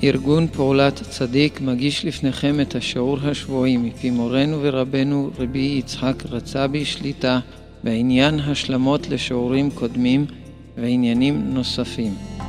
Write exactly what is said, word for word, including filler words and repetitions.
ארגון פעולת צדיק מגיש לפניכם את השיעור השבועי מפי מורנו ורבנו רבי יצחק רצבי שליטה בעניין השלמות לשיעורים קודמים ועניינים נוספים.